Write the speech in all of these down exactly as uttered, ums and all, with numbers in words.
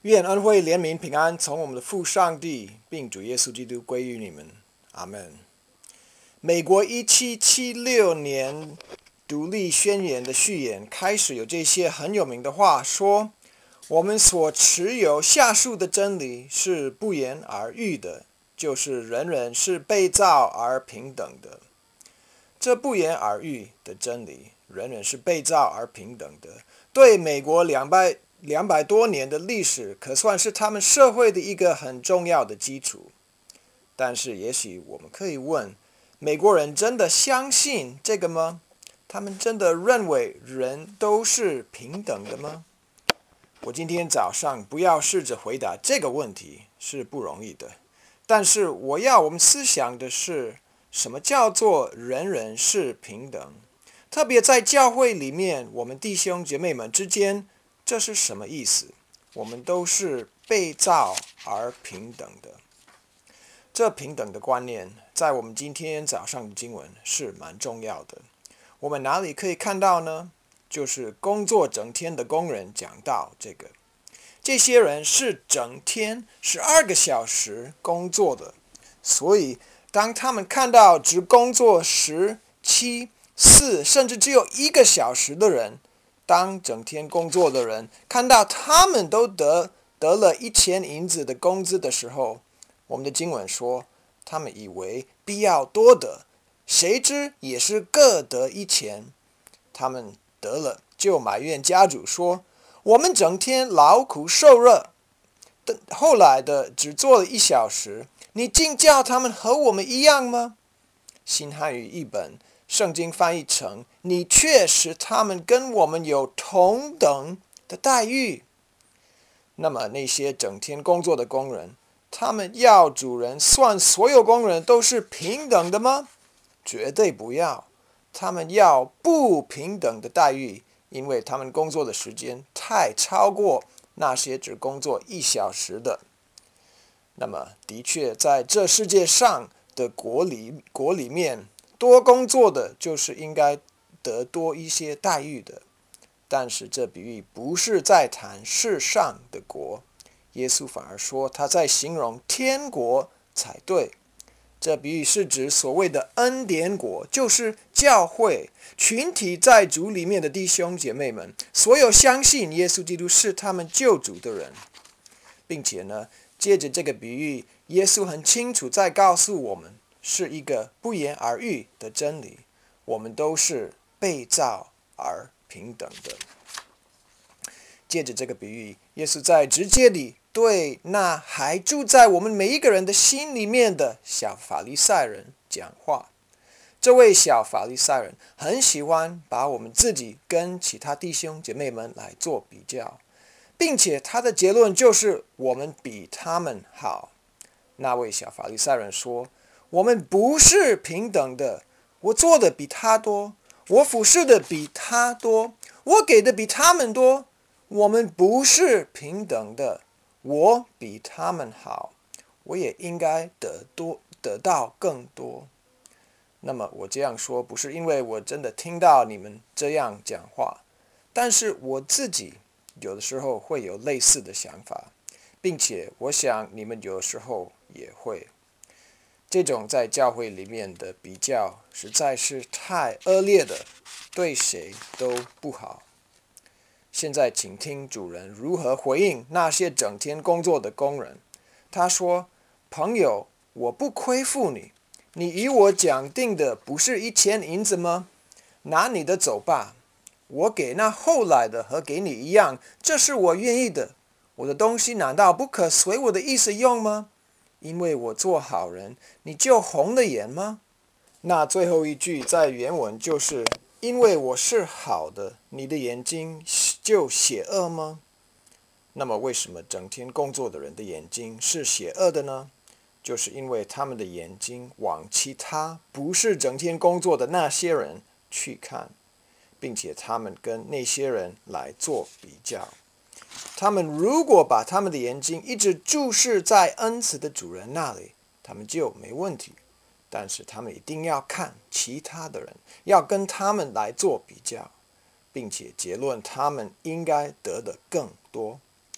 愿恩惠、怜悯、平安从我们的父上帝并主耶稣基督归于你们。阿门。美国一七七六年独立宣言的序言开始有这些很有名的话，说我们所持有下述的真理是不言而喻的，就是人人是被造而平等的。这不言而喻的真理，人人是被造而平等的，对美国两百两百多年的历史，可算是他们社会的一个很重要的基础。但是，也许我们可以问：美国人真的相信这个吗？他们真的认为人都是平等的吗？我今天早上不要试着回答这个问题是不容易的，但是我要我们思想的是，什么叫做人人是平等？特别在教会里面，我们弟兄姐妹们之间，这是什么意思？我们都是被造而平等的。这平等的观念，在我们今天早上的经文是蛮重要的。我们哪里可以看到呢？就是工作整天的工人讲到这个，这些人是整天十二个小时工作的，所以当他们看到只工作十七、四，甚至只有一个小时的人，当整天工作的人看到他们都得得了一千银子的工资的时候，我们的经文说，他们以为必要多得，谁知也是各得一钱。他们得了，就埋怨家主说：“我们整天劳苦受热，后来的只做了一小时，你竟叫他们和我们一样吗？”新汉语译本圣经翻译成：“你却使他们跟我们有同等的待遇。”那么那些整天工作的工人，他们要主人算所有工人都是平等的吗？绝对不要。他们要不平等的待遇，因为他们工作的时间太超过那些只工作一小时的。那么，的确，在这世界上的国里国里面，多工作的就是应该得多一些待遇的。但是这比喻不是在谈世上的国，耶稣反而说他在形容天国才对。这比喻是指所谓的恩典国，就是教会群体在主里面的弟兄姐妹们，所有相信耶稣基督是他们救主的人，并且呢，借着这个比喻，耶稣很清楚在告诉我们，是一个不言而喻的真理，我们都是被造而平等的。借着这个比喻，耶稣在直接地对那还住在我们每一个人的心里面的小法利赛人讲话。这位小法利赛人很喜欢把我们自己跟其他弟兄姐妹们来做比较，并且他的结论就是我们比他们好。那位小法利赛人说，我们不是平等的，我做的比他多，我服侍的比他多，我给的比他们多，我们不是平等的，我比他们好，我也应该得多得到更多。那么我这样说，不是因为我真的听到你们这样讲话，但是我自己有的时候会有类似的想法，并且我想你们有时候也会。这种在教会里面的比较实在是太恶劣的，对谁都不好。现在请听主人如何回应那些整天工作的工人。他说：“朋友，我不亏负你，你与我讲定的不是一千银子吗？拿你的走吧，我给那后来的和给你一样，这是我愿意的。我的东西难道不可随我的意思用吗？因为我做好人，你就红了眼吗？”那最后一句在原文就是因为我是好的，你的眼睛就邪恶吗？那么为什么整天工作的人的眼睛是邪恶的呢？就是因为他们的眼睛往其他不是整天工作的那些人去看，并且他们跟那些人来做比较。他们如果把他们的眼睛一直注视在恩慈的主人那里，他们就没问题。但是他们一定要看其他的人，要跟他们来做比较，并且结论他们应该得的更多。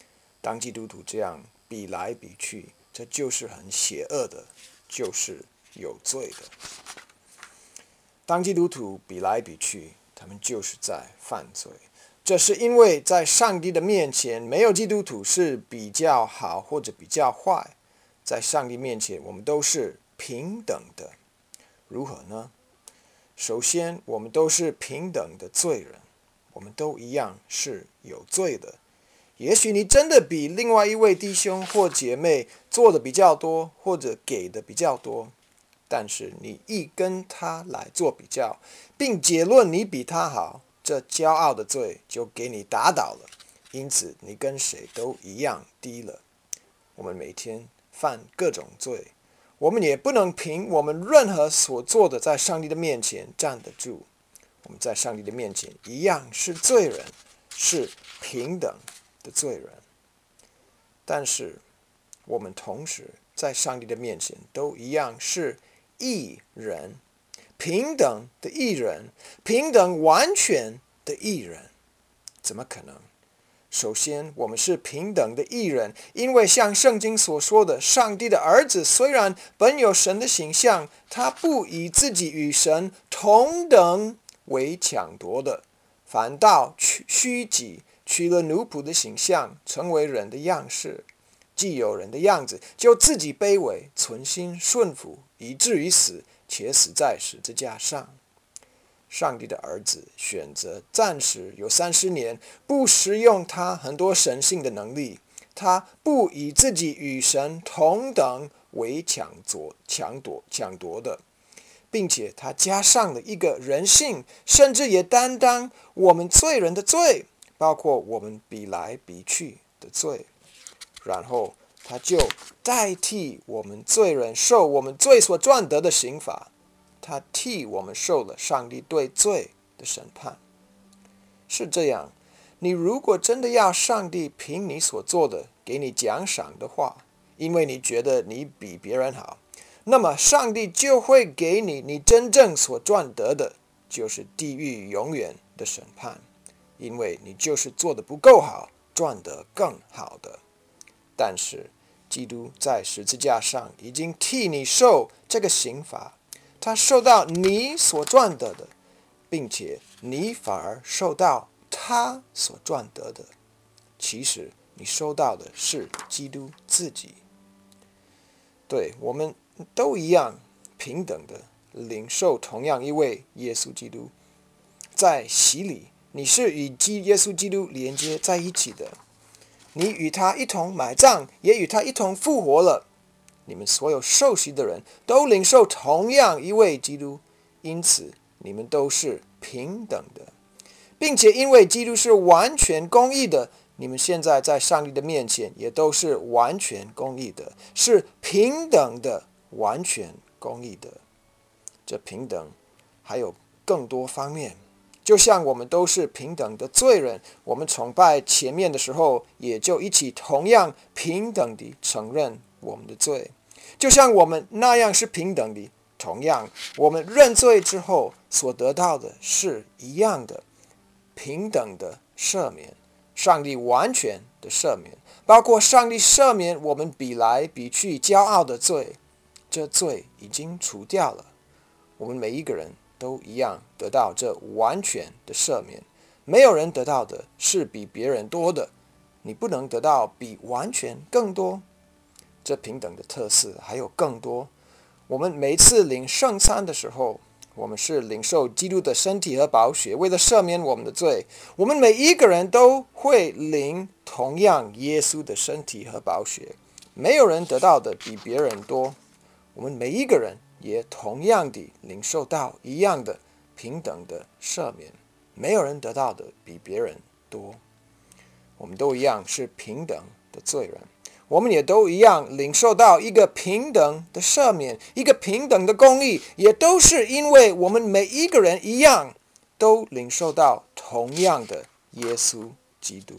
当基督徒这样比来比去，这就是很邪恶的，就是有罪的。当基督徒比来比去，他们就是在犯罪。这是因为在上帝的面前，没有基督徒是比较好或者比较坏。在上帝面前，我们都是平等的。如何呢？首先，我们都是平等的罪人，我们都一样是有罪的。也许你真的比另外一位弟兄或姐妹做的比较多，或者给的比较多，但是你一跟他来做比较，并结论你比他好，这骄傲的罪就给你打倒了，因此你跟谁都一样低了。我们每天犯各种罪，我们也不能凭我们任何所做的在上帝的面前站得住。我们在上帝的面前一样是罪人，是平等的罪人。但是我们同时在上帝的面前都一样是义人，平等的义人，平等完全的义人。怎么可能？首先，我们是平等的义人，因为像圣经所说的，上帝的儿子虽然本有神的形象，他不以自己与神同等为抢夺的，反倒虚己，取了奴仆的形象，成为人的样式。既有人的样子，就自己卑微，存心顺服，以至于死，且死在十字架上。上帝的儿子选择暂时有三十年，不使用他很多神性的能力，他不以自己与神同等为抢夺、抢夺、抢夺的，并且他加上了一个人性，甚至也担当我们罪人的罪，包括我们比来比去的罪。然后他就代替我们罪人受我们罪所赚得的刑罚，他替我们受了上帝对罪的审判。是这样，你如果真的要上帝凭你所做的给你奖赏的话，因为你觉得你比别人好，那么上帝就会给你你真正所赚得的，就是地狱永远的审判，因为你就是做得不够好，赚得更好的。但是基督在十字架上已经替你受这个刑罚，他受到你所赚得的，并且你反而受到他所赚得的。其实你收到的是基督自己。对，我们都一样平等的领受同样一位耶稣基督。在洗礼，你是与耶稣基督连接在一起的，你与他一同埋葬，也与他一同复活了。你们所有受洗的人都领受同样一位基督，因此你们都是平等的，并且因为基督是完全公义的，你们现在在上帝的面前也都是完全公义的，是平等的，完全公义的。这平等还有更多方面，就像我们都是平等的罪人，我们崇拜前面的时候，也就一起同样平等地承认我们的罪，就像我们那样是平等的，同样我们认罪之后所得到的是一样的，平等的赦免，上帝完全的赦免，包括上帝赦免我们比来比去骄傲的罪，这罪已经除掉了。我们每一个人都一样得到这完全的赦免，没有人得到的是比别人多的，你不能得到比完全更多。这平等的特色还有更多。我们每次领圣餐的时候，我们是领受基督的身体和宝血，为了赦免我们的罪。我们每一个人都会领同样耶稣的身体和宝血，没有人得到的比别人多。我们每一个人也同样地领受到一样的平等的赦免，没有人得到的比别人多。我们都一样是平等的罪人，我们也都一样领受到一个平等的赦免，一个平等的公义，也都是因为我们每一个人一样都领受到同样的耶稣基督。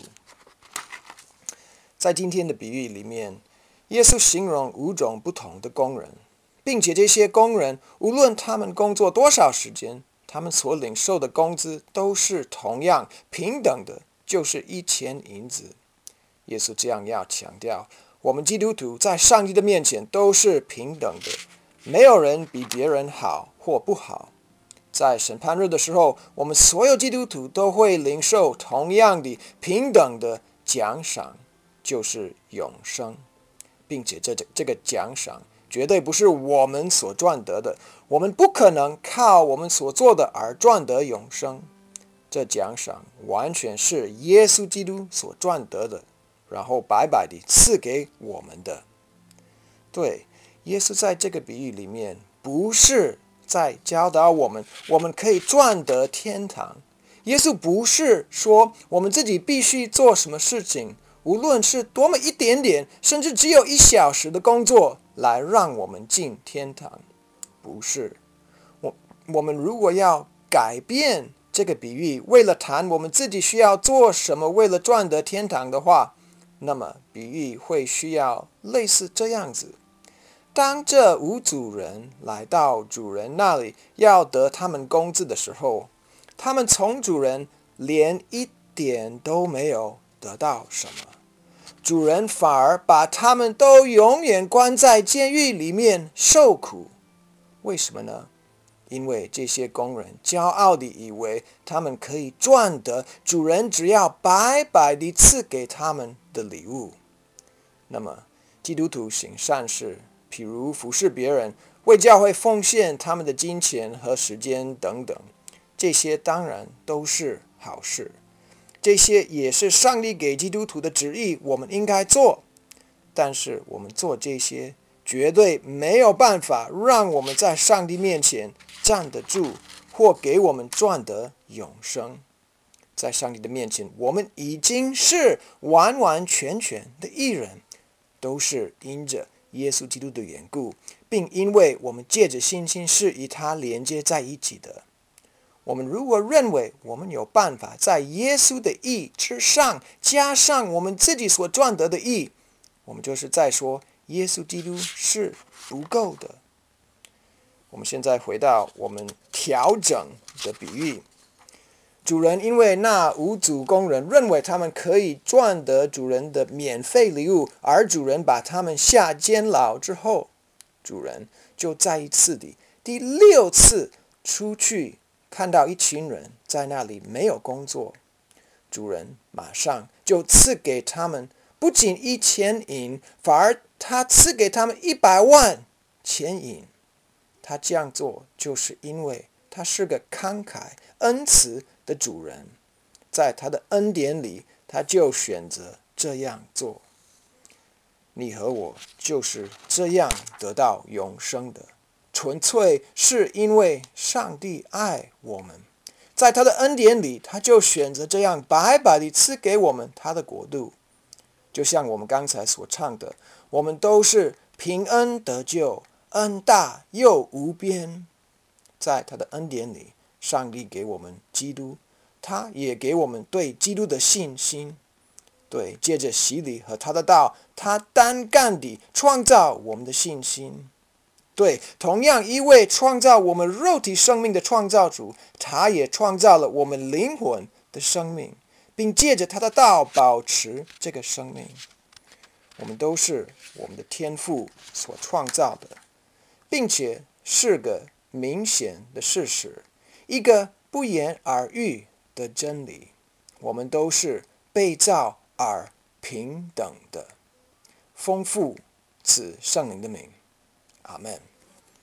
在今天的比喻里面，耶稣形容五种不同的工人，并且这些工人无论他们工作多少时间，他们所领受的工资都是同样平等的，就是一千银子。 耶稣这样要强调，我们基督徒在上帝的面前都是平等的，没有人比别人好或不好。在审判日的时候，我们所有基督徒都会领受同样的平等的奖赏，就是永生，并且这这个奖赏绝对不是我们所赚得的，我们不可能靠我们所做的而赚得永生。这奖赏完全是耶稣基督所赚得的，然后白白地赐给我们的。对，耶稣在这个比喻里面不是在教导我们我们可以赚得天堂。耶稣不是说我们自己必须做什么事情，无论是多么一点点，甚至只有一小时的工作来让我们进天堂。不是，我我们如果要改变这个比喻，为了谈我们自己需要做什么，为了赚得天堂的话，那么比喻会需要类似这样子。当这五主人来到主人那里要得他们工资的时候，他们从主人连一点都没有得到什么，主人反而把他们都永远关在监狱里面受苦。为什么呢？因为这些工人骄傲地以为他们可以赚得主人只要白白地赐给他们的礼物。那么基督徒行善事，譬如服侍别人，为教会奉献他们的金钱和时间等等，这些当然都是好事，这些也是上帝给基督徒的旨意，我们应该做。但是我们做这些绝对没有办法让我们在上帝面前站得住，或给我们赚得永生。在上帝的面前，我们已经是完完全全的义人，都是因着耶稣基督的缘故，并因为我们借着信心是与他连接在一起的。我们如果认为我们有办法在耶稣的义之上加上我们自己所赚得的义，我们就是在说耶稣基督是不够的。我们现在回到我们调整的比喻，主人因为那五组工人认为他们可以赚得主人的免费礼物，而主人把他们下监牢之后，主人就再一次的第六次出去，看到一群人在那里没有工作，主人马上就赐给他们不仅一千银，反而他赐给他们一百万钱银。他这样做就是因为他是个慷慨恩慈的主人，在他的恩典里，他就选择这样做。你和我就是这样得到永生的，纯粹是因为上帝爱我们，在他的恩典里，他就选择这样白白地赐给我们他的国度。就像我们刚才所唱的，我们都是凭恩得救，恩大又无边。在他的恩典里，上帝给我们基督，他也给我们对基督的信心。对，借着洗礼和他的道，他单干地创造我们的信心。对，同样一位创造我们肉体生命的创造主，他也创造了我们灵魂的生命，并借着他的道保持这个生命。我们都是我们的天父所创造的，并且是个明显的事实，一个不言而喻的真理。我们都是被造而平等的。丰富此圣灵的名，阿们。